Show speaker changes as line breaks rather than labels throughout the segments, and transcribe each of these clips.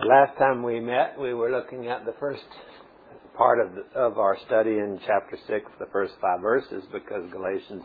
Last time we met, we were looking at the first part of our study in chapter 6, the first 5 verses, because Galatians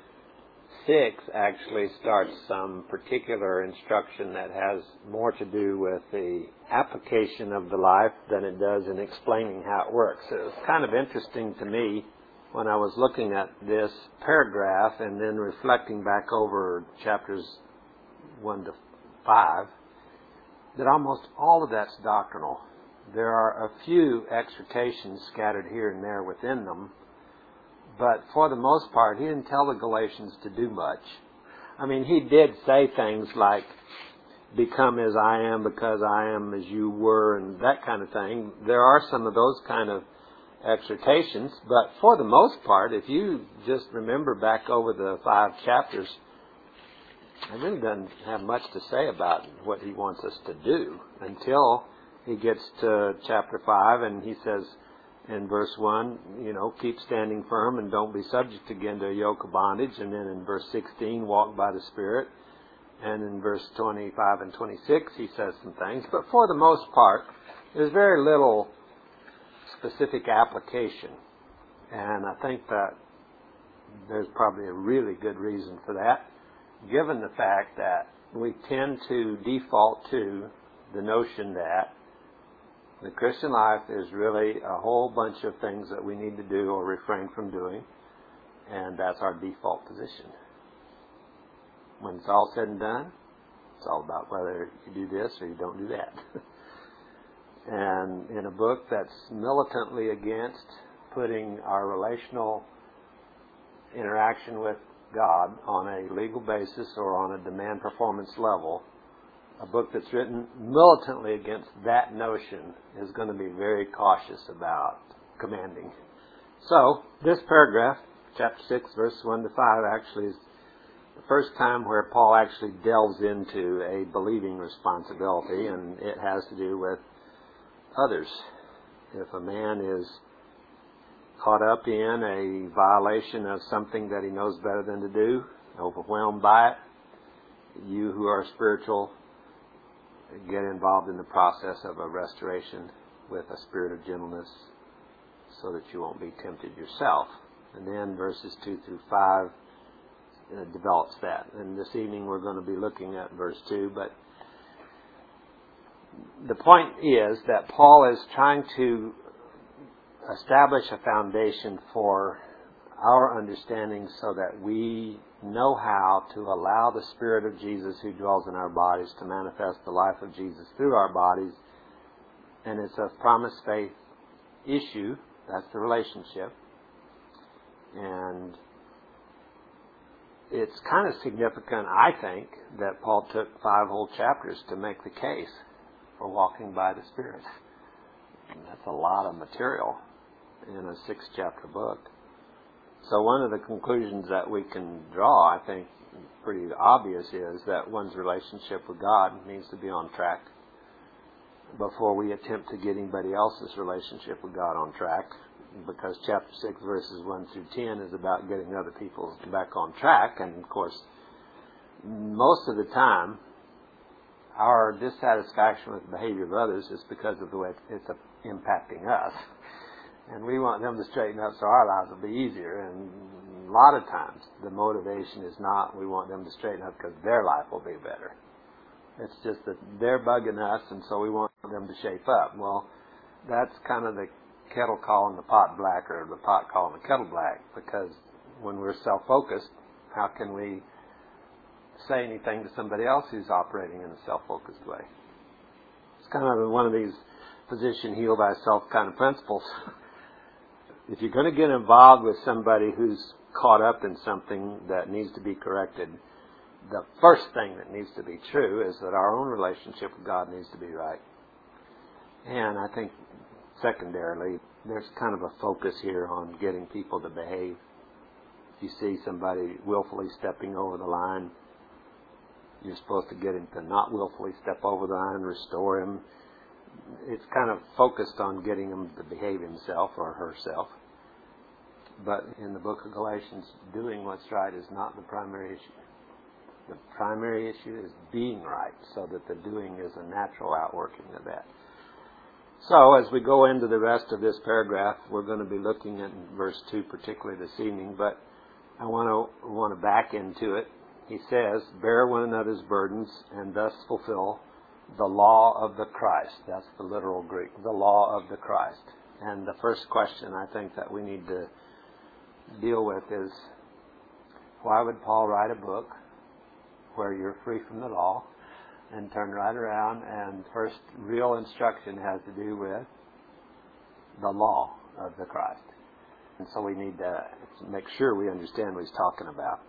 6 actually starts some particular instruction that has more to do with the application of the life than it does in explaining how it works. It was kind of interesting to me when I was looking at this paragraph and then reflecting back over chapters 1 to 5, that almost all of that's doctrinal. There are a few exhortations scattered here and there within them, but for the most part, he didn't tell the Galatians to do much. I mean, he did say things like, become as I am because I am as you were, and that kind of thing. There are some of those kind of exhortations, but for the most part, if you just remember back over the 5 chapters, he really doesn't have much to say about what he wants us to do until he gets to chapter 5 and he says in verse 1, keep standing firm and don't be subject again to a yoke of bondage. And then in verse 16, walk by the Spirit. And in verse 25 and 26, he says some things. But for the most part, there's very little specific application. And I think that there's probably a really good reason for that, given the fact that we tend to default to the notion that the Christian life is really a whole bunch of things that we need to do or refrain from doing, and that's our default position. When it's all said and done, it's all about whether you do this or you don't do that. And in a book that's militantly against putting our relational interaction with God on a legal basis or on a demand performance level, a book that's written militantly against that notion is going to be very cautious about commanding. So, this paragraph, chapter 6, verse 1 to 5, actually is the first time where Paul actually delves into a believing responsibility, and it has to do with others. If a man is caught up in a violation of something that he knows better than to do, overwhelmed by it, you who are spiritual, get involved in the process of a restoration with a spirit of gentleness so that you won't be tempted yourself. And then verses 2 through 5 develops that. And this evening we're going to be looking at verse 2, but the point is that Paul is trying to establish a foundation for our understanding so that we know how to allow the Spirit of Jesus who dwells in our bodies to manifest the life of Jesus through our bodies. And it's a promise faith issue. That's the relationship. And it's kind of significant, I think, that Paul took 5 whole chapters to make the case for walking by the Spirit. And that's a lot of material in a 6-chapter book. So one of the conclusions that we can draw, I think, pretty obvious, is that one's relationship with God needs to be on track before we attempt to get anybody else's relationship with God on track, because chapter 6, verses 1 through 10 is about getting other people back on track. And, of course, most of the time, our dissatisfaction with the behavior of others is because of the way it's impacting us. And we want them to straighten up so our lives will be easier. And a lot of times the motivation is not we want them to straighten up because their life will be better. It's just that they're bugging us, and so we want them to shape up. Well, that's kind of the kettle calling the pot black, or the pot calling the kettle black, because when we're self-focused, how can we say anything to somebody else who's operating in a self-focused way? It's kind of one of these physician heal thyself kind of principles. If you're going to get involved with somebody who's caught up in something that needs to be corrected, the first thing that needs to be true is that our own relationship with God needs to be right. And I think secondarily, there's kind of a focus here on getting people to behave. If you see somebody willfully stepping over the line, you're supposed to get him to not willfully step over the line and restore him. It's kind of focused on getting him to behave himself or herself. But in the book of Galatians, doing what's right is not the primary issue. The primary issue is being right, so that the doing is a natural outworking of that. So, as we go into the rest of this paragraph, we're going to be looking at verse 2 particularly this evening, but I want to back into it. He says, bear one another's burdens and thus fulfill the law of the Christ. That's the literal Greek, the law of the Christ. And the first question I think that we need to deal with is, why would Paul write a book where you're free from the law and turn right around and first real instruction has to do with the law of the Christ? And so we need to make sure we understand what he's talking about.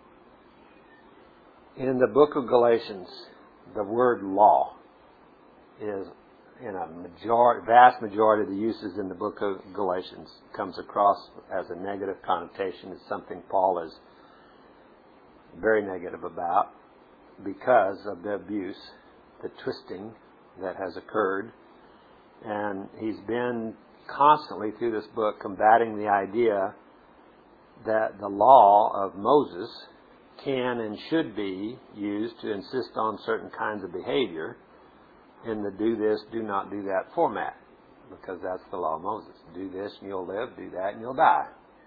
In the book of Galatians, the word law is, in a vast majority of the uses in the book of Galatians, comes across as a negative connotation. It's something Paul is very negative about because of the abuse, the twisting that has occurred. And he's been constantly through this book combating the idea that the law of Moses can and should be used to insist on certain kinds of behavior in the do this, do not do that format, because that's the law of Moses. Do this and you'll live, do that and you'll die.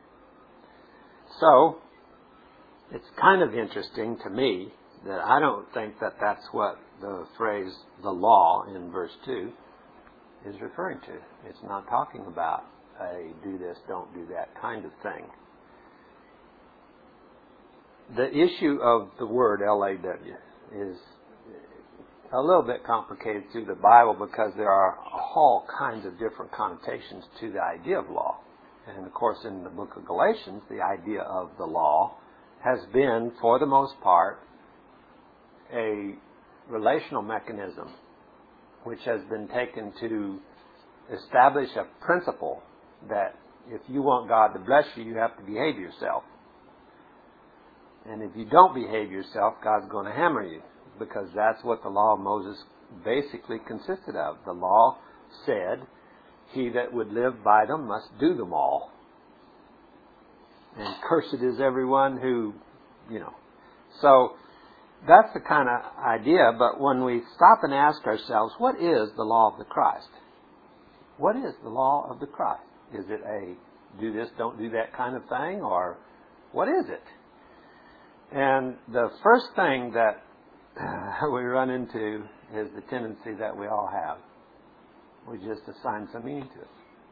So, it's kind of interesting to me that I don't think that that's what the phrase, the law, in verse 2 is referring to. It's not talking about a do this, don't do that kind of thing. The issue of the word L-A-W is a little bit complicated through the Bible because there are all kinds of different connotations to the idea of law. And of course in the book of Galatians, the idea of the law has been, for the most part, a relational mechanism which has been taken to establish a principle that if you want God to bless you, you have to behave yourself. And if you don't behave yourself, God's going to hammer you, because that's what the law of Moses basically consisted of. The law said, he that would live by them must do them all. And cursed is everyone who, So that's the kind of idea, but when we stop and ask ourselves, what is the law of the Christ? What is the law of the Christ? Is it a do this, don't do that kind of thing, or what is it? And the first thing that we run into is the tendency that we all have. We just assign some meaning to it.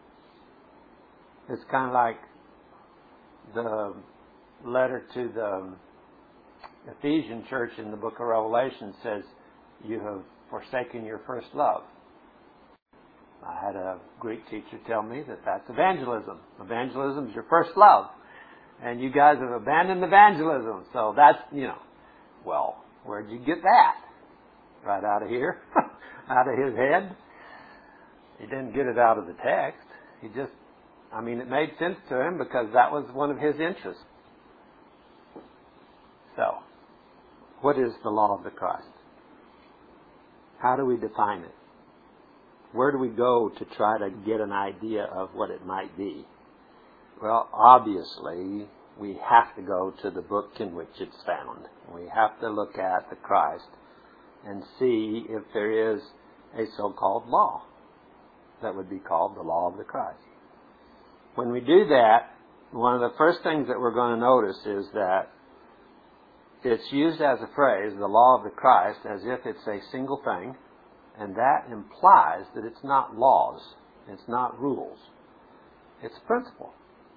It's kind of like the letter to the Ephesian church in the book of Revelation says, you have forsaken your first love. I had a Greek teacher tell me that that's evangelism. Evangelism is your first love. And you guys have abandoned evangelism. So that's, well, where'd you get that? Right out of here? Out of his head? He didn't get it out of the text. It made sense to him because that was one of his interests. So, what is the law of the Christ? How do we define it? Where do we go to try to get an idea of what it might be? Well, obviously, we have to go to the book in which it's found. We have to look at the Christ and see if there is a so-called law that would be called the law of the Christ. When we do that, one of the first things that we're going to notice is that it's used as a phrase, the law of the Christ, as if it's a single thing, and that implies that it's not laws, it's not rules, it's a principle.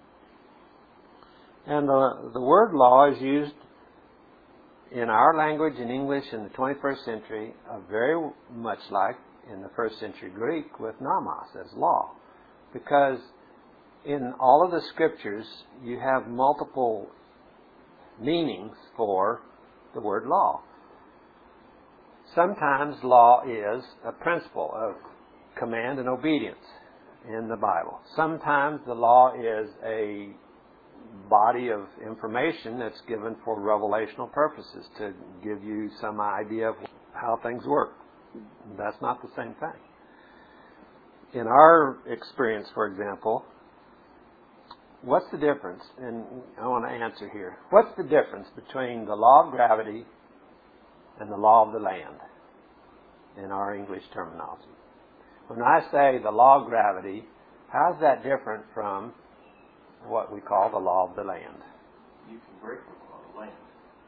And the word law is used in our language in English in the 21st century very much like in the first century Greek with nomos as law. Because in all of the scriptures you have multiple meanings for the word law. Sometimes law is a principle of command and obedience in the Bible. Sometimes the law is a body of information that's given for revelational purposes to give you some idea of how things work. That's not the same thing. In our experience, for example, what's the difference? And I want to answer here. What's the difference between the law of gravity and the law of the land in our English terminology. When I say the law of gravity, how's that different from what we call the law of the land?
You can break the law of the land.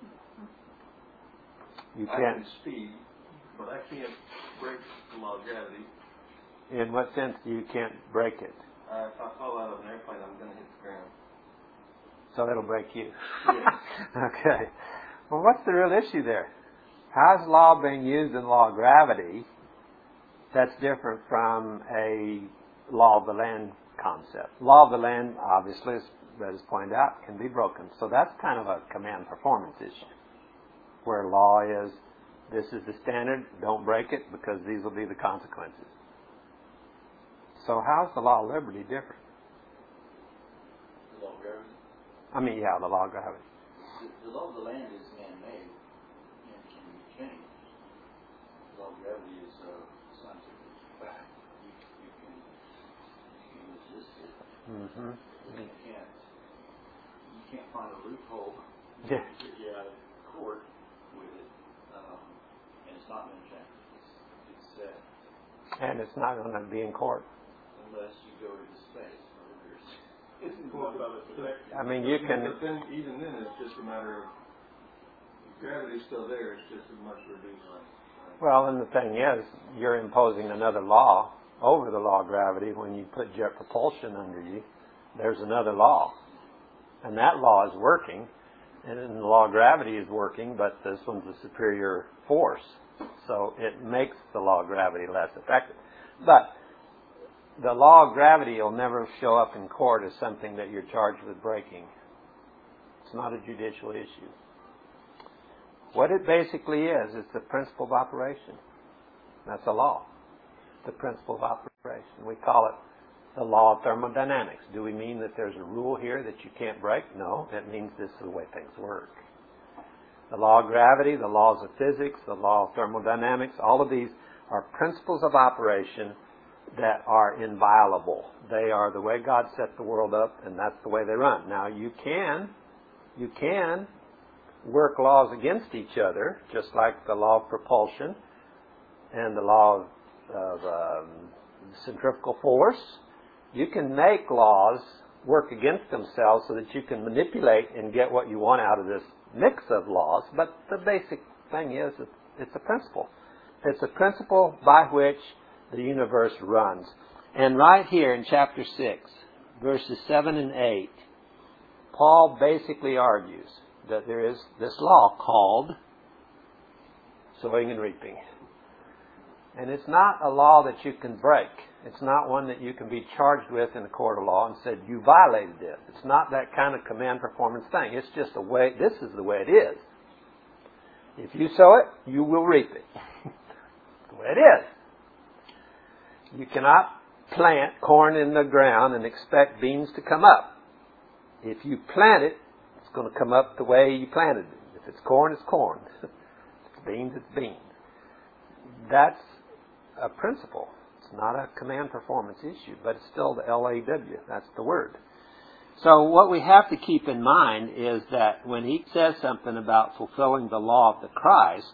You
I
can't.
can speed, but I can't break the law of gravity.
In what sense you can't break it?
If I fall out of an airplane, I'm going to hit the ground.
So it'll break you.
Yeah.
Okay. Well, what's the real issue there? How's law being used in law of gravity that's different from a law of the land concept? Law of the land, obviously, as Brett has pointed out, can be broken. So that's kind of a command performance issue, where law is, this is the standard, don't break it because these will be the consequences. So how's the law of liberty different?
The law of gravity?
The law of gravity.
The law of the land is man-made and can be changed. The law of gravity is scientific fact. You can resist it.
Mm-hmm.
You can't find a loophole to
Yeah.
get you out of court with it, and it's not going to change. It's set.
And it's not going to be in court.
Unless you go into space, where there's
you can.
But then, even then, it's just a matter of gravity's still there. It's just a much reduced.
Well, and the thing is, you're imposing another law over the law of gravity when you put jet propulsion under you. There's another law, and that law is working, and then the law of gravity is working, but this one's a superior force, so it makes the law of gravity less effective. But the law of gravity will never show up in court as something that you're charged with breaking. It's not a judicial issue. What it basically is, it's the principle of operation. That's a law. The principle of operation. We call it the law of thermodynamics. Do we mean that there's a rule here that you can't break? No, it means this is the way things work. The law of gravity, the laws of physics, the law of thermodynamics, all of these are principles of operation that are inviolable. They are the way God set the world up, and that's the way they run. Now, you can work laws against each other, just like the law of propulsion and the law of centrifugal force. You can make laws work against themselves so that you can manipulate and get what you want out of this mix of laws, but the basic thing is it's a principle. It's a principle by which the universe runs. And right here in chapter 6, verses 7 and 8, Paul basically argues that there is this law called sowing and reaping. And it's not a law that you can break. It's not one that you can be charged with in a court of law and said, you violated this. It's not that kind of command performance thing. It's just a way, this is the way it is. If you sow it, you will reap it. The way it is. You cannot plant corn in the ground and expect beans to come up. If you plant it, it's going to come up the way you planted it. If it's corn, it's corn. If it's beans, it's beans. That's a principle. It's not a command performance issue, but it's still the LAW. That's the word. So what we have to keep in mind is that when he says something about fulfilling the law of the Christ,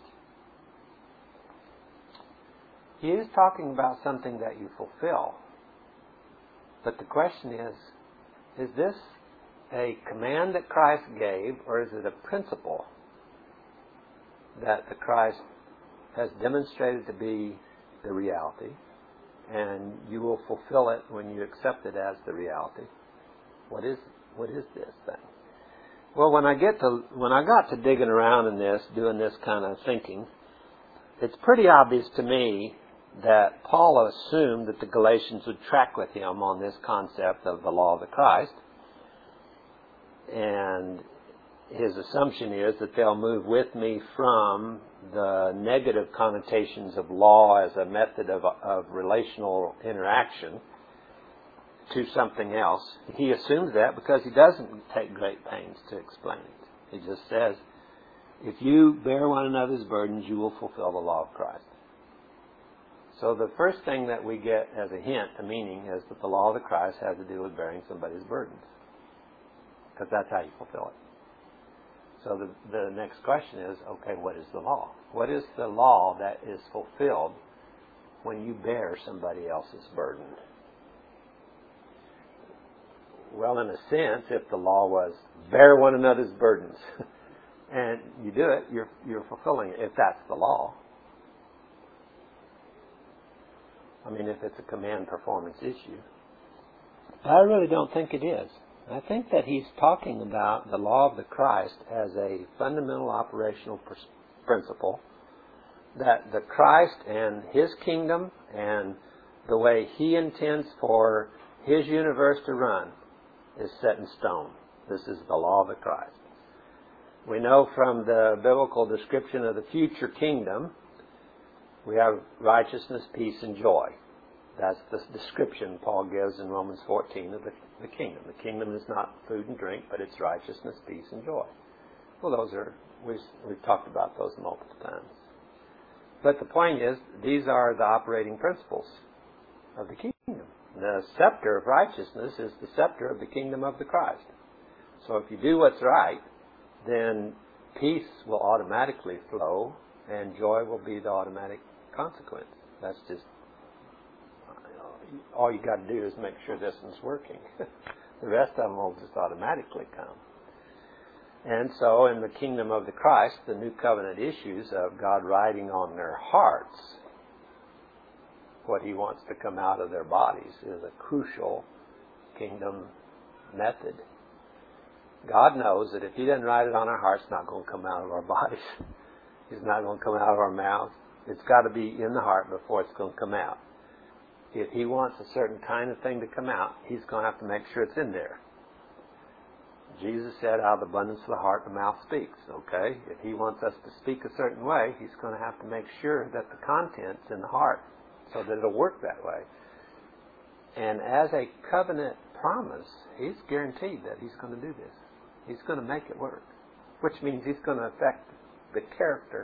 he is talking about something that you fulfill. But the question is this a command that Christ gave, or is it a principle that the Christ has demonstrated to be the reality, and you will fulfill it when you accept it as the reality? What is this thing? Well, when I got to digging around in this, doing this kind of thinking, it's pretty obvious to me that Paul assumed that the Galatians would track with him on this concept of the law of the Christ. And his assumption is that they'll move with me from the negative connotations of law as a method of relational interaction to something else. He assumes that because he doesn't take great pains to explain it. He just says, if you bear one another's burdens, you will fulfill the law of Christ. So the first thing that we get as a hint, a meaning, is that the law of the Christ has to do with bearing somebody's burdens. Because that's how you fulfill it. So the next question is, okay, what is the law? What is the law that is fulfilled when you bear somebody else's burden? Well, in a sense, if the law was bear one another's burdens, and you do it, you're fulfilling it, if that's the law. I mean, if it's a command performance issue. I really don't think it is. I think that he's talking about the law of the Christ as a fundamental operational principle, that the Christ and His kingdom and the way He intends for His universe to run is set in stone. This is the law of the Christ. We know from the biblical description of the future kingdom, we have righteousness, peace, and joy. That's the description Paul gives in Romans 14 of the kingdom. The kingdom is not food and drink, but it's righteousness, peace, and joy. Well, those are, we've talked about those multiple times. But the point is, these are the operating principles of the kingdom. The scepter of righteousness is the scepter of the kingdom of the Christ. So if you do what's right, then peace will automatically flow, and joy will be the automatic consequence. That's just, all you got to do is make sure this one's working. The rest of them will just automatically come. And so in the kingdom of the Christ, the new covenant issues of God writing on their hearts what He wants to come out of their bodies is a crucial kingdom method. God knows that if He doesn't write it on our hearts, it's not going to come out of our bodies. It's not going to come out of our mouths. It's got to be in the heart before it's going to come out. If He wants a certain kind of thing to come out, He's going to have to make sure it's in there. Jesus said, out of the abundance of the heart, the mouth speaks. Okay? If He wants us to speak a certain way, He's going to have to make sure that the content's in the heart so that it'll work that way. And as a covenant promise, He's guaranteed that He's going to do this. He's going to make it work, which means He's going to affect the character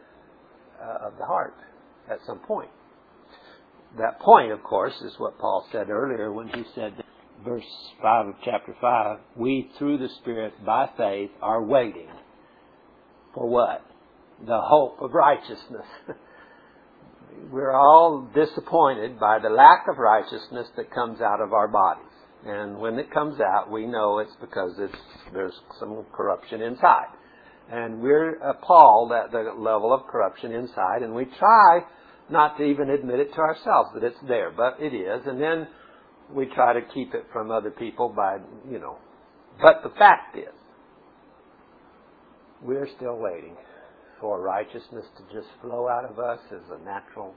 of the heart at some point. That point, of course, is what Paul said earlier when he said, verse 5 of chapter 5, we through the Spirit by faith are waiting for what? The hope of righteousness. We're all disappointed by the lack of righteousness that comes out of our bodies. And when it comes out, we know it's because there's some corruption inside. And we're appalled at the level of corruption inside, and we try not to even admit it to ourselves that it's there, but it is. And then we try to keep it from other people by, But the fact is, we're still waiting for righteousness to just flow out of us as a natural.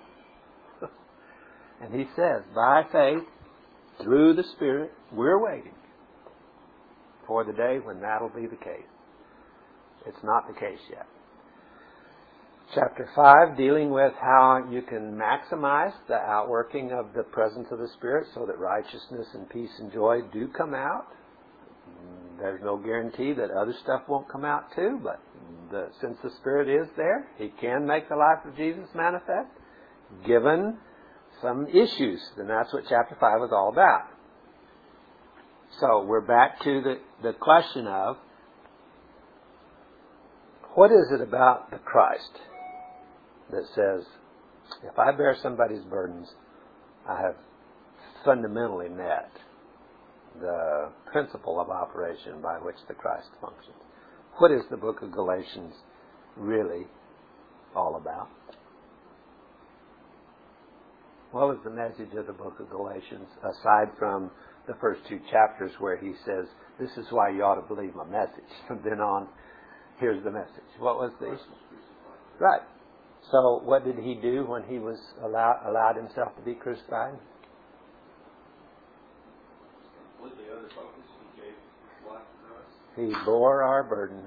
And he says, by faith, through the Spirit, we're waiting for the day when that'll be the case. It's not the case yet. Chapter 5, dealing with how you can maximize the outworking of the presence of the Spirit so that righteousness and peace and joy do come out. There's no guarantee that other stuff won't come out too, but since the Spirit is there, He can make the life of Jesus manifest, given some issues. And that's what chapter 5 is all about. So we're back to the question of, what is it about the Christ that says, if I bear somebody's burdens, I have fundamentally met the principle of operation by which the Christ functions? What is the book of Galatians really all about? What was the message of the book of Galatians, aside from the first 2 chapters where he says, this is why you ought to believe my message. From then on, here's the message. What was the issue? Right. So what did he do when he was allowed himself to be crucified?
With the other focus, He gave His life for us.
He bore our burden.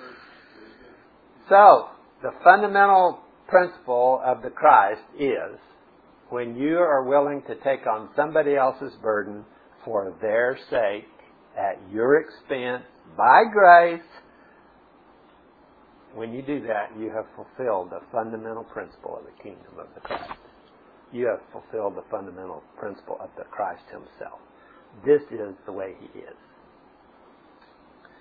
So, the fundamental principle of the Christ is, when you are willing to take on somebody else's burden for their sake, at your expense, by grace, when you do that, you have fulfilled the fundamental principle of the kingdom of the Christ. You have fulfilled the fundamental principle of the Christ Himself. This is the way He is.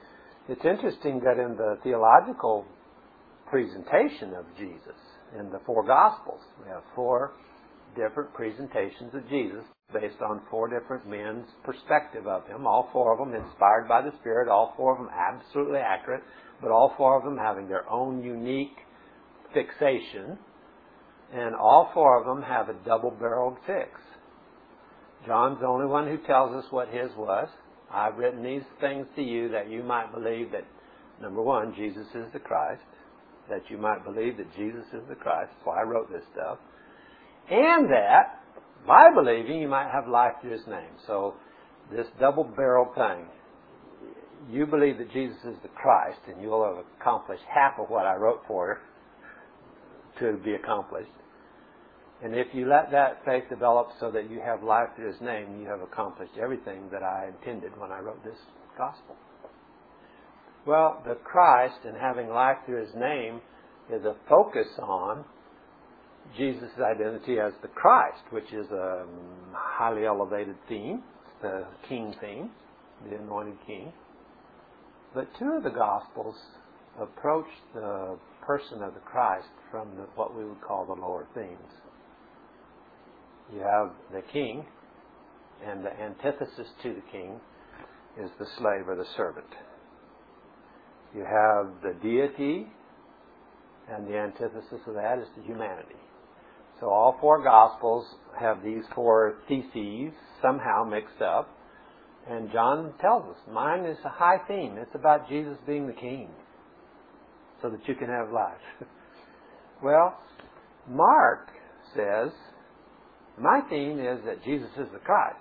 It's interesting that in the theological presentation of Jesus, in the four Gospels, we have four different presentations of Jesus based on four different men's perspective of Him, all four of them inspired by the Spirit, all four of them absolutely accurate, but all four of them having their own unique fixation, and all four of them have a double-barreled fix. John's the only one who tells us what his was. I've written these things to you that you might believe that, number one, Jesus is the Christ, that you might believe that Jesus is the Christ. That's why I wrote this stuff. And that, by believing, you might have life through His name. So, this double-barreled thing, you believe that Jesus is the Christ, and you'll have accomplished half of what I wrote for to be accomplished. And if you let that faith develop so that you have life through His name, you have accomplished everything that I intended when I wrote this gospel. Well, the Christ and having life through His name is a focus on Jesus' identity as the Christ, which is a highly elevated theme, the King theme, the anointed King. But two of the Gospels approach the person of the Christ from what we would call the lower themes. You have the King, and the antithesis to the King is the slave or the servant. You have the deity, and the antithesis of that is the humanity. So all four Gospels have these four theses somehow mixed up, and John tells us, mine is a high theme. It's about Jesus being the King, so that you can have life. Well, Mark says, my theme is that Jesus is the Christ.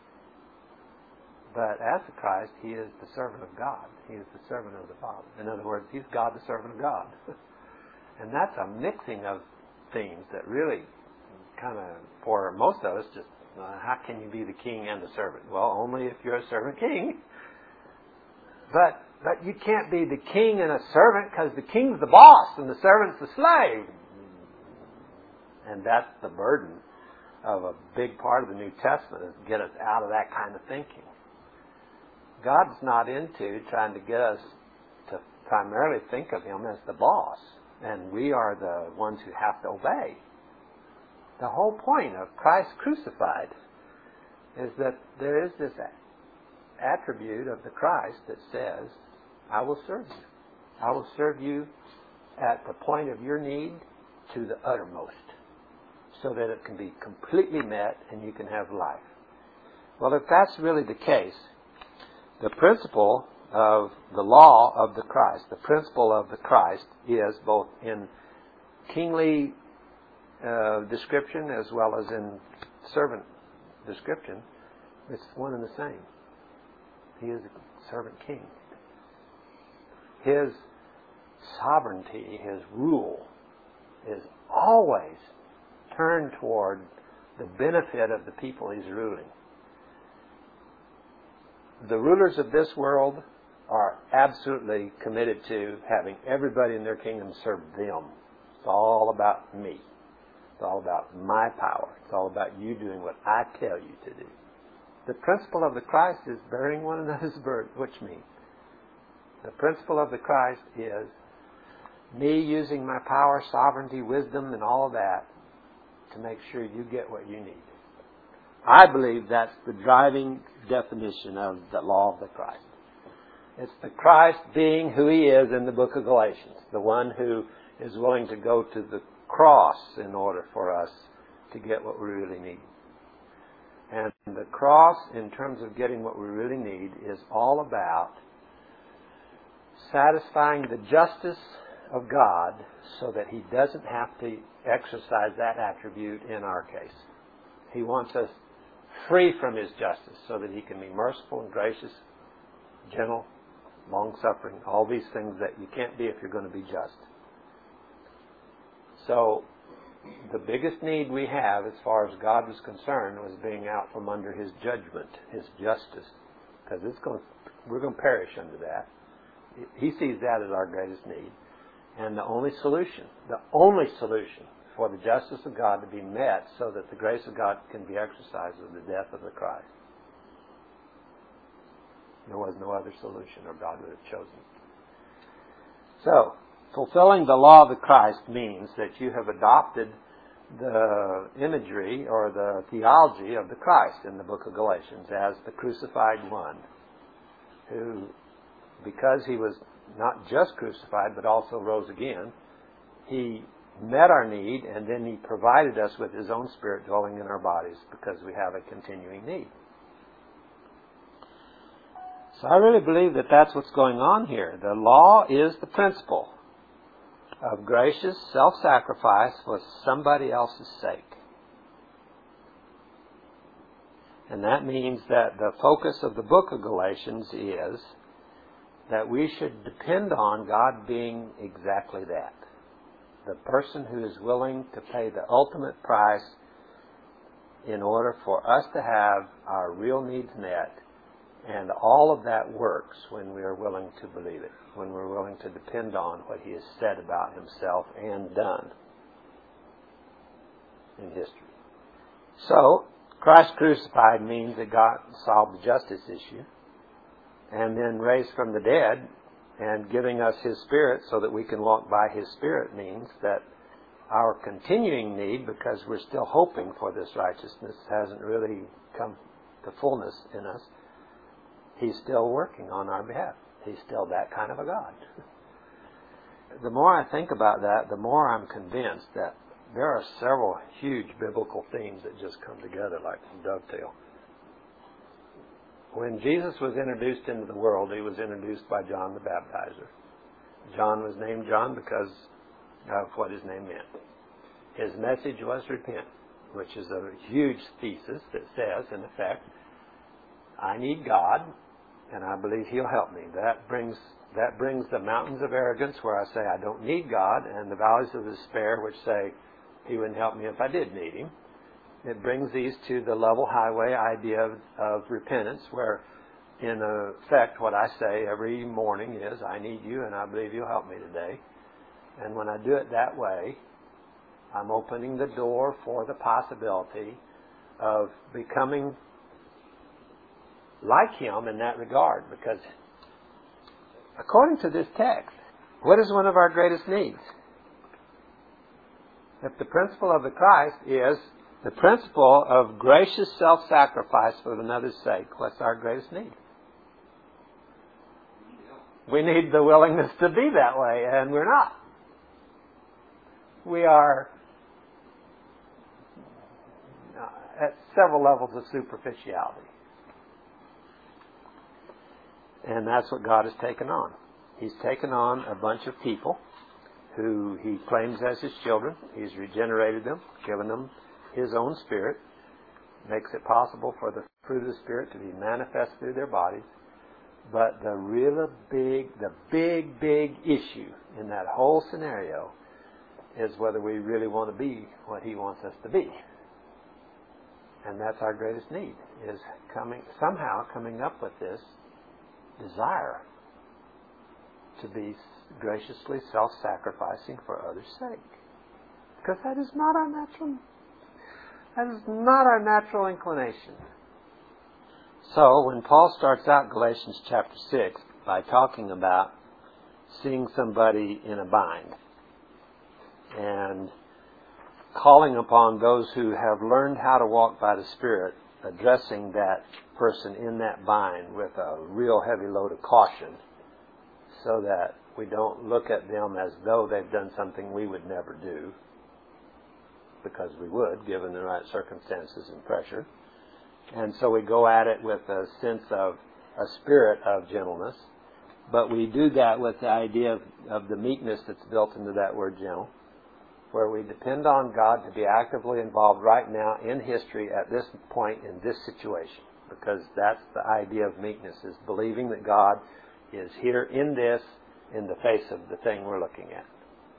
But as the Christ, He is the servant of God. He is the servant of the Father. In other words, He's God, the servant of God. And that's a mixing of themes that really kind of, for most of us, just, how can you be the king and the servant? Well, only if you're a servant king. But you can't be the king and a servant, because the king's the boss and the servant's the slave. And that's the burden of a big part of the New Testament, is to get us out of that kind of thinking. God's not into trying to get us to primarily think of Him as the boss, and we are the ones who have to obey. The whole point of Christ crucified is that there is this attribute of the Christ that says, I will serve you. I will serve you at the point of your need to the uttermost, so that it can be completely met and you can have life. Well, if that's really the case, the principle of the law of the Christ, the principle of the Christ is both in kingly description as well as in servant description. It's one and the same. He is a servant king. His sovereignty, His rule, is always turned toward the benefit of the people He's ruling. The rulers of this world are absolutely committed to having everybody in their kingdom serve them. It's all about me. It's all about my power. It's all about you doing what I tell you to do. The principle of the Christ is bearing one another's burden. Which means the principle of the Christ is me using my power, sovereignty, wisdom, and all of that to make sure you get what you need. I believe that's the driving definition of the law of the Christ. It's the Christ being who He is in the book of Galatians, the one who is willing to go to the cross in order for us to get what we really need. And the cross, in terms of getting what we really need, is all about satisfying the justice of God so that He doesn't have to exercise that attribute in our case. He wants us free from His justice so that He can be merciful and gracious, gentle, long-suffering, all these things that you can't be if you're going to be just. So, the biggest need we have as far as God was concerned was being out from under His judgment, His justice, because we're going to perish under that. He sees that as our greatest need. And the only solution for the justice of God to be met so that the grace of God can be exercised is the death of the Christ. There was no other solution, or God would have chosen So, fulfilling the law of the Christ means that you have adopted the imagery or the theology of the Christ in the book of Galatians as the crucified one who, because he was not just crucified but also rose again, he met our need and then he provided us with his own Spirit dwelling in our bodies because we have a continuing need. So I really believe that that's what's going on here. The law is the principle of gracious self-sacrifice for somebody else's sake. And that means that the focus of the book of Galatians is that we should depend on God being exactly that. The person who is willing to pay the ultimate price in order for us to have our real needs met. And all of that works when we are willing to believe it, when we're willing to depend on what he has said about himself and done in history. So, Christ crucified means that God solved the justice issue and then raised from the dead and giving us his Spirit so that we can walk by his Spirit means that our continuing need, because we're still hoping for this righteousness, hasn't really come to fullness in us. He's still working on our behalf. He's still that kind of a God. The more I think about that, the more I'm convinced that there are several huge biblical themes that just come together like a dovetail. When Jesus was introduced into the world, he was introduced by John the Baptizer. John was named John because of what his name meant. His message was repent, which is a huge thesis that says, in effect, I need God, and I believe he'll help me. That brings the mountains of arrogance where I say I don't need God, and the valleys of despair which say he wouldn't help me if I did need him. It brings these to the level highway idea of repentance, where in effect what I say every morning is, I need you and I believe you'll help me today. And when I do it that way, I'm opening the door for the possibility of becoming like him in that regard, because according to this text, what is one of our greatest needs? If the principle of the Christ is the principle of gracious self-sacrifice for another's sake, what's our greatest need? We need the willingness to be that way, and we're not. We are at several levels of superficiality. And that's what God has taken on. He's taken on a bunch of people who he claims as his children. He's regenerated them, given them his own Spirit, makes it possible for the fruit of the Spirit to be manifest through their bodies. But the big issue in that whole scenario is whether we really want to be what he wants us to be. And that's our greatest need, is somehow coming up with this desire to be graciously self-sacrificing for others' sake. Because that is not our natural inclination. So when Paul starts out Galatians chapter 6 by talking about seeing somebody in a bind and calling upon those who have learned how to walk by the Spirit, addressing that person in that bind with a real heavy load of caution so that we don't look at them as though they've done something we would never do, because we would, given the right circumstances and pressure. And so we go at it with a sense of a spirit of gentleness, but we do that with the idea of the meekness that's built into that word gentle, where we depend on God to be actively involved right now in history at this point in this situation, because that's the idea of meekness, is believing that God is here in this, in the face of the thing we're looking at.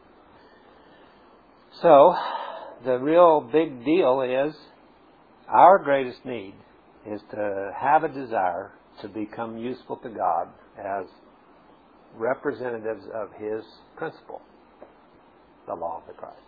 So, the real big deal is our greatest need is to have a desire to become useful to God as representatives of his principle, the law of the Christ.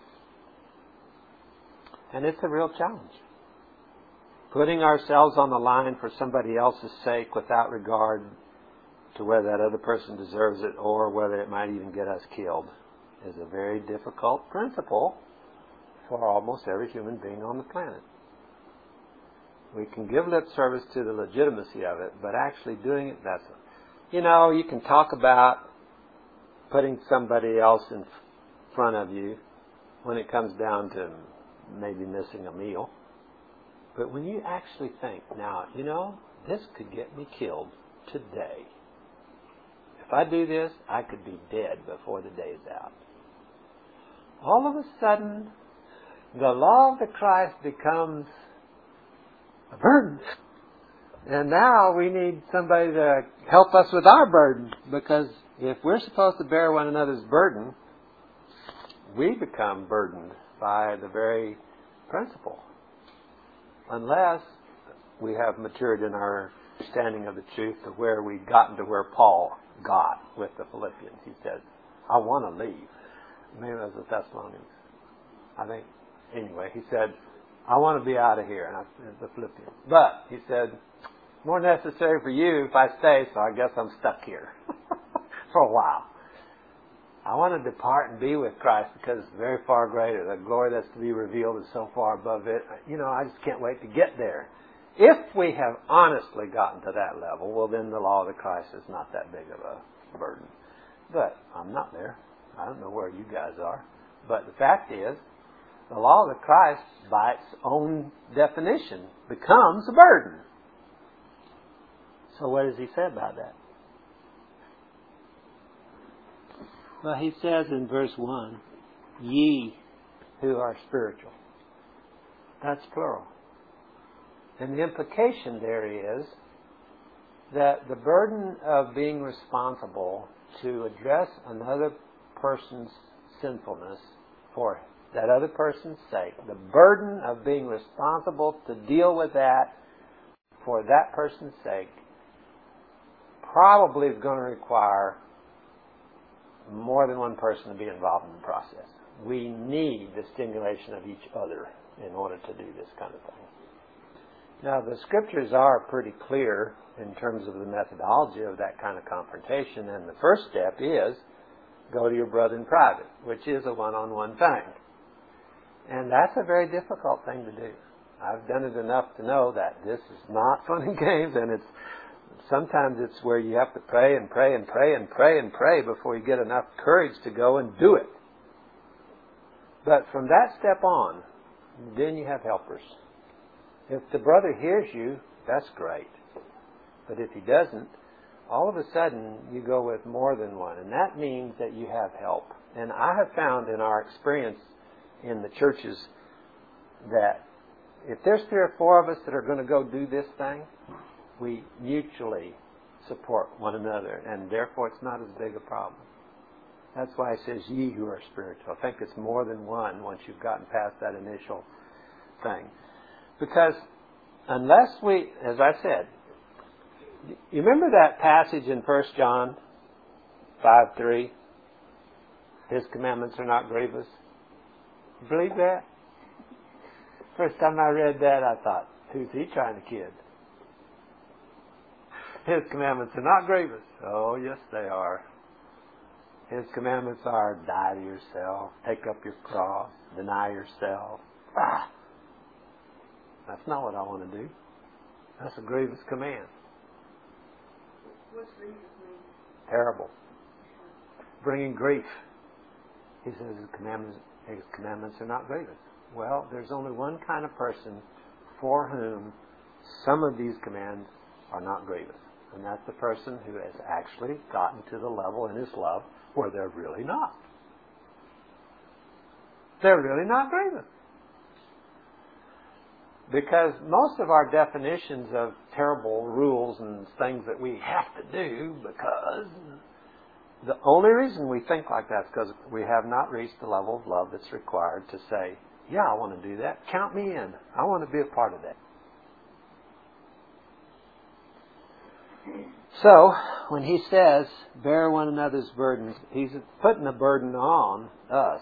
And it's a real challenge. Putting ourselves on the line for somebody else's sake without regard to whether that other person deserves it or whether it might even get us killed is a very difficult principle for almost every human being on the planet. We can give lip service to the legitimacy of it, but actually doing it, that's it. You know, you can talk about putting somebody else in front of you when it comes down to maybe missing a meal. But when you actually think, now, you know, this could get me killed today. If I do this, I could be dead before the day's out. All of a sudden, the law of the Christ becomes a burden. And now we need somebody to help us with our burden, because if we're supposed to bear one another's burden, we become burdened by the very principle. Unless we have matured in our understanding of the truth to where we've gotten to where Paul got with the Philippians. He said, I want to leave. Maybe it was the Thessalonians. I think, anyway, he said, I want to be out of here, and the Philippians. But, he said, more necessary for you if I stay, so I guess I'm stuck here for a while. I want to depart and be with Christ because it's very far greater. The glory that's to be revealed is so far above it. You know, I just can't wait to get there. If we have honestly gotten to that level, well, then the law of the Christ is not that big of a burden. But I'm not there. I don't know where you guys are. But the fact is, the law of the Christ, by its own definition, becomes a burden. So what does he say about that? Well, he says in verse 1, ye who are spiritual. That's plural. And the implication there is that the burden of being responsible to address another person's sinfulness for that other person's sake, the burden of being responsible to deal with that for that person's sake, probably is going to require more than one person to be involved in the process. We need the stimulation of each other in order to do this kind of thing. Now, the Scriptures are pretty clear in terms of the methodology of that kind of confrontation, and the first step is go to your brother in private, which is a one-on-one thing. And that's a very difficult thing to do. I've done it enough to know that this is not fun and games, and sometimes it's where you have to pray and pray and pray and pray and pray before you get enough courage to go and do it. But from that step on, then you have helpers. If the brother hears you, that's great. But if he doesn't, all of a sudden you go with more than one. And that means that you have help. And I have found in our experience in the churches that if there's 3 or 4 of us that are going to go do this thing, we mutually support one another, and therefore it's not as big a problem. That's why it says, ye who are spiritual. I think it's more than one once you've gotten past that initial thing. Because unless we, as I said, you remember that passage in 1 John 5:3? His commandments are not grievous. You believe that? First time I read that, I thought, who's he trying to kid? His commandments are not grievous. Oh, yes, they are. His commandments are die to yourself, take up your cross, deny yourself. That's not what I want to do. That's a grievous command.
What's grievous mean?
Terrible. Bringing grief. He says his commandments are not grievous. Well, there's only one kind of person for whom some of these commands are not grievous. And that's the person who has actually gotten to the level in his love where they're really not. They're really not grievous. Because most of our definitions of terrible rules and things that we have to do, because the only reason we think like that is because we have not reached the level of love that's required to say, yeah, I want to do that. Count me in. I want to be a part of that. So, when he says, bear one another's burdens, he's putting a burden on us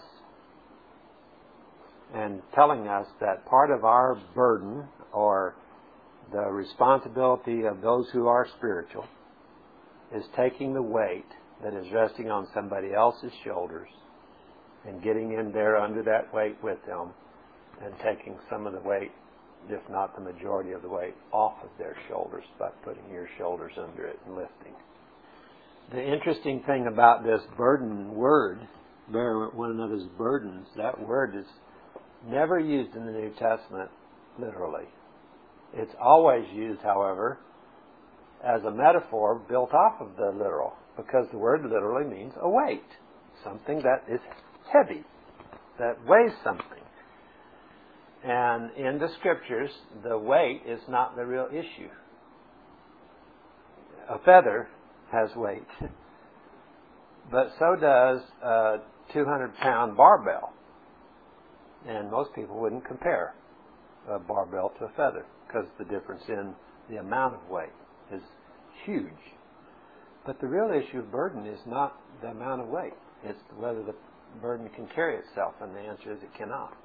and telling us that part of our burden, or the responsibility of those who are spiritual, is taking the weight that is resting on somebody else's shoulders and getting in there under that weight with them and taking some of the weight, if not the majority of the weight, off of their shoulders by putting your shoulders under it and lifting. The interesting thing about this burden word, bear one another's burdens, that word is never used in the New Testament literally. It's always used, however, as a metaphor built off of the literal, because the word literally means a weight, something that is heavy, that weighs something. And in the Scriptures, the weight is not the real issue. A feather has weight, but so does a 200-pound barbell. And most people wouldn't compare a barbell to a feather because the difference in the amount of weight is huge. But the real issue of burden is not the amount of weight. It's whether the burden can carry itself, and the answer is it cannot.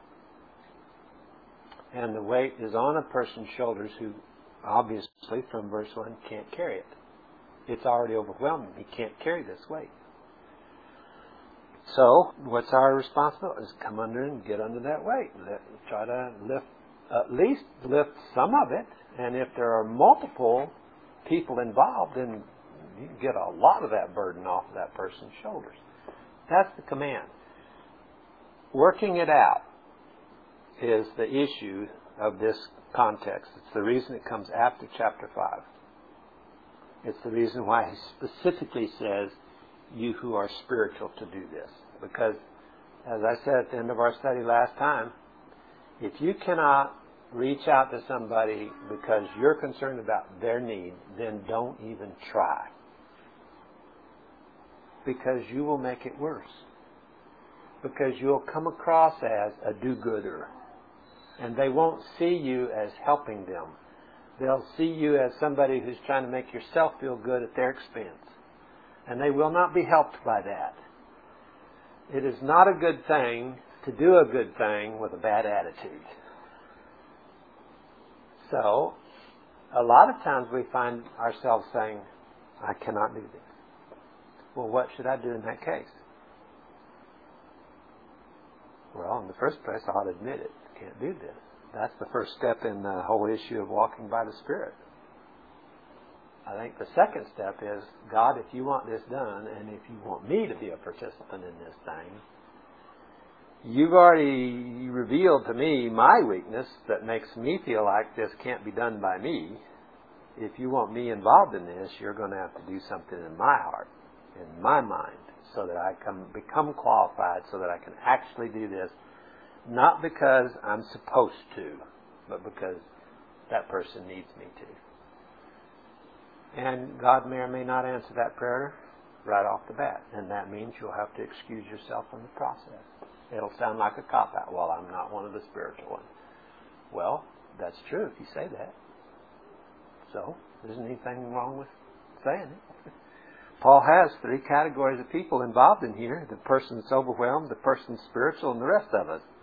And the weight is on a person's shoulders who, obviously, from verse 1, can't carry it. It's already overwhelming. He can't carry this weight. So, what's our responsibility? Is come under and get under that weight. Try to lift, at least lift some of it. And if there are multiple people involved, then you can get a lot of that burden off of that person's shoulders. That's the command. Working it out is the issue of this context. It's the reason it comes after chapter 5. It's the reason why he specifically says, you who are spiritual, to do this. Because, as I said at the end of our study last time, if you cannot reach out to somebody because you're concerned about their need, then don't even try. Because you will make it worse. Because you'll come across as a do-gooder. And they won't see you as helping them. They'll see you as somebody who's trying to make yourself feel good at their expense. And they will not be helped by that. It is not a good thing to do a good thing with a bad attitude. So, a lot of times we find ourselves saying, I cannot do this. Well, what should I do in that case? Well, in the first place, I ought to admit it. I can't do this. That's the first step in the whole issue of walking by the Spirit. I think the second step is, God, if you want this done, and if you want me to be a participant in this thing, you've already revealed to me my weakness that makes me feel like this can't be done by me. If you want me involved in this, you're going to have to do something in my heart, in my mind, so that I can become qualified, so that I can actually do this, not because I'm supposed to, but because that person needs me to. And God may or may not answer that prayer right off the bat. And that means you'll have to excuse yourself from the process. It'll sound like a cop-out. Well, I'm not one of the spiritual ones. Well, that's true if you say that. So, there isn't anything wrong with saying it. Paul has 3 categories of people involved in here. The person that's overwhelmed, the person that's spiritual, and the rest of us.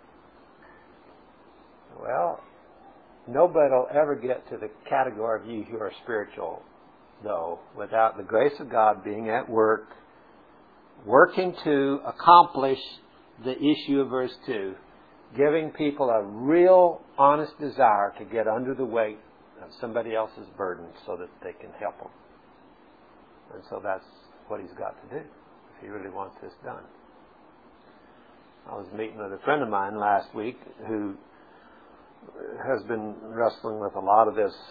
Well, nobody will ever get to the category of you who are spiritual, though, without the grace of God being at work, working to accomplish the issue of verse 2, giving people a real, honest desire to get under the weight of somebody else's burden so that they can help them. And so that's what he's got to do if he really wants this done. I was meeting with a friend of mine last week who has been wrestling with a lot of this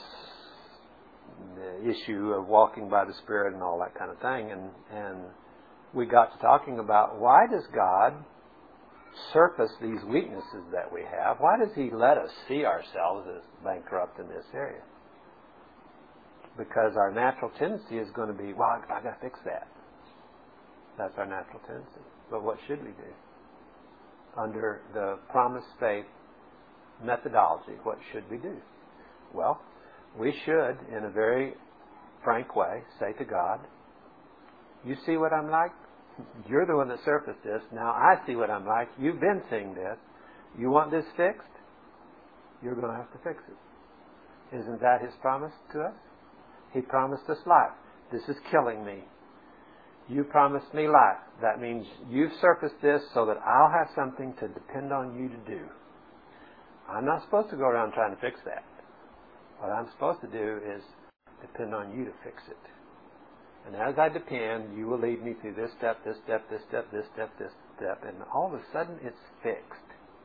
issue of walking by the Spirit and all that kind of thing. And we got to talking about, why does God surface these weaknesses that we have? Why does He let us see ourselves as bankrupt in this area? Because our natural tendency is going to be, well, I've got to fix that. That's our natural tendency. But what should we do? Under the promised faith methodology, what should we do? Well, we should, in a very frank way, say to God, you see what I'm like? You're the one that surfaced this. Now I see what I'm like. You've been seeing this. You want this fixed? You're going to have to fix it. Isn't that His promise to us? He promised us life. This is killing me. You promised me life. That means you've surfaced this so that I'll have something to depend on you to do. I'm not supposed to go around trying to fix that. What I'm supposed to do is depend on you to fix it. And as I depend, you will lead me through this step, this step, this step, this step, this step, and all of a sudden it's fixed.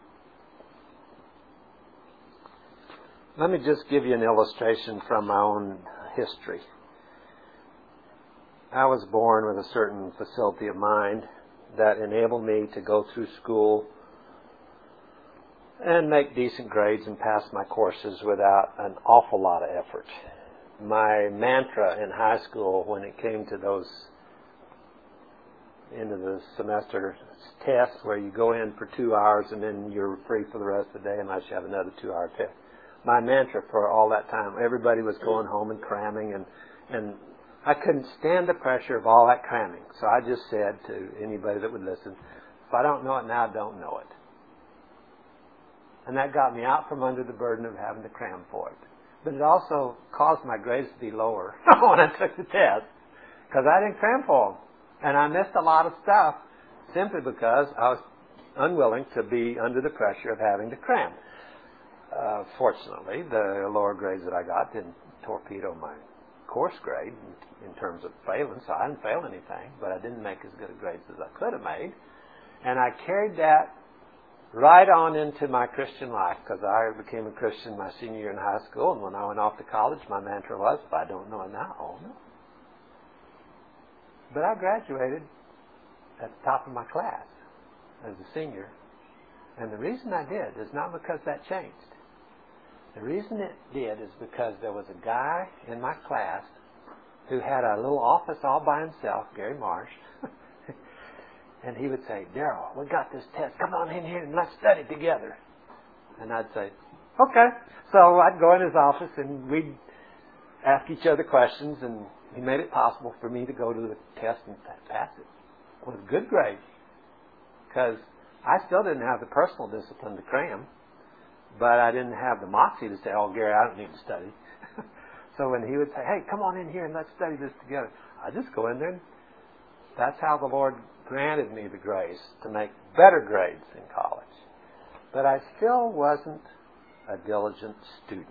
Let me just give you an illustration from my own history. I was born with a certain facility of mind that enabled me to go through school and make decent grades and pass my courses without an awful lot of effort. My mantra in high school, when it came to those end of the semester tests where you go in for 2 hours and then you're free for the rest of the day unless you have another 2-hour test. My mantra for all that time, everybody was going home and cramming, and I couldn't stand the pressure of all that cramming. So I just said to anybody that would listen, if I don't know it now, I don't know it. And that got me out from under the burden of having to cram for it. But it also caused my grades to be lower when I took the test, because I didn't cram for them. And I missed a lot of stuff simply because I was unwilling to be under the pressure of having to cram. Fortunately, the lower grades that I got didn't torpedo my course grade in terms of failing, so I didn't fail anything, but I didn't make as good a grades as I could have made. And I carried that right on into my Christian life, because I became a Christian my senior year in high school, and when I went off to college, my mantra was, if I don't know it now, I'll know. But I graduated at the top of my class as a senior, and the reason I did is not because that changed. The reason it did is because there was a guy in my class who had a little office all by himself, Gary Marsh, and he would say, Darrell, we got this test. Come on in here and let's study together. And I'd say, okay. So I'd go in his office and we'd ask each other questions, and he made it possible for me to go to the test and pass it with a good grade, because I still didn't have the personal discipline to cram, but I didn't have the moxie to say, oh, Gary, I don't need to study. So when he would say, hey, come on in here and let's study this together, I'd just go in there. And that's how the Lord granted me the grace to make better grades in college. But I still wasn't a diligent student.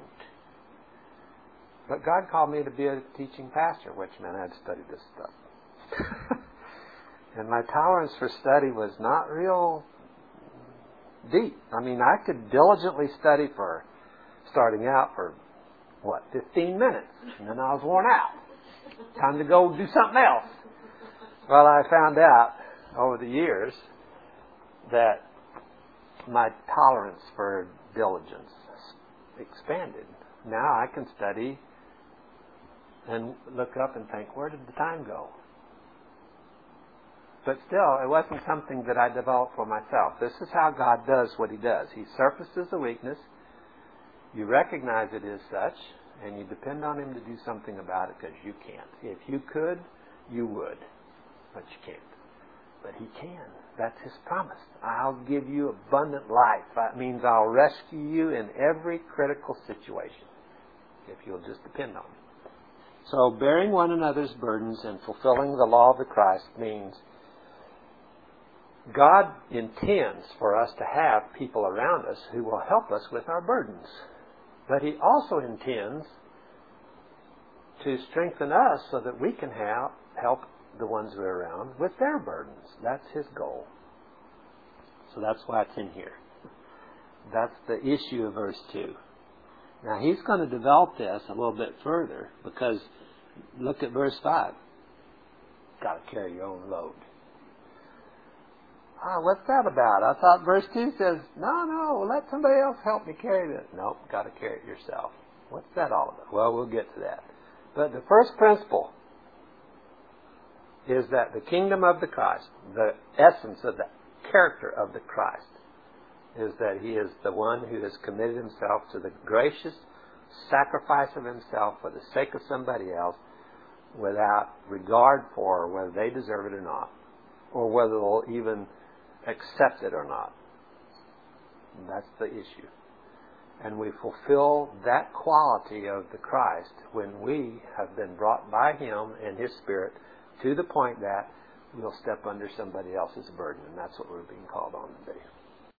But God called me to be a teaching pastor, which meant I had to study this stuff. And my tolerance for study was not real deep. I mean, I could diligently study for, starting out for, 15 minutes. And then I was worn out. Time to go do something else. Well, I found out over the years that my tolerance for diligence expanded. Now I can study and look up and think, where did the time go? But still, it wasn't something that I developed for myself. This is how God does what He does. He surfaces a weakness. You recognize it as such, and you depend on Him to do something about it, because you can't. If you could, you would. But you can't. But He can. That's His promise. I'll give you abundant life. That means I'll rescue you in every critical situation, if you'll just depend on me. So bearing one another's burdens and fulfilling the law of the Christ means God intends for us to have people around us who will help us with our burdens. But He also intends to strengthen us so that we can help the ones we're around with their burdens. That's His goal. So that's why it's in here. That's the issue of verse 2. Now He's going to develop this a little bit further, because look at verse 5. Got to carry your own load. What's that about? I thought verse 2 says, no, let somebody else help me carry this. Nope, got to carry it yourself. What's that all about? Well, we'll get to that. But the first principle is that the kingdom of the Christ, the essence of the character of the Christ, is that He is the one who has committed Himself to the gracious sacrifice of Himself for the sake of somebody else, without regard for whether they deserve it or not, or whether they'll even accept it or not. And that's the issue. And we fulfill that quality of the Christ when we have been brought by Him and His Spirit to the point that we'll step under somebody else's burden. And that's what we're being called on today.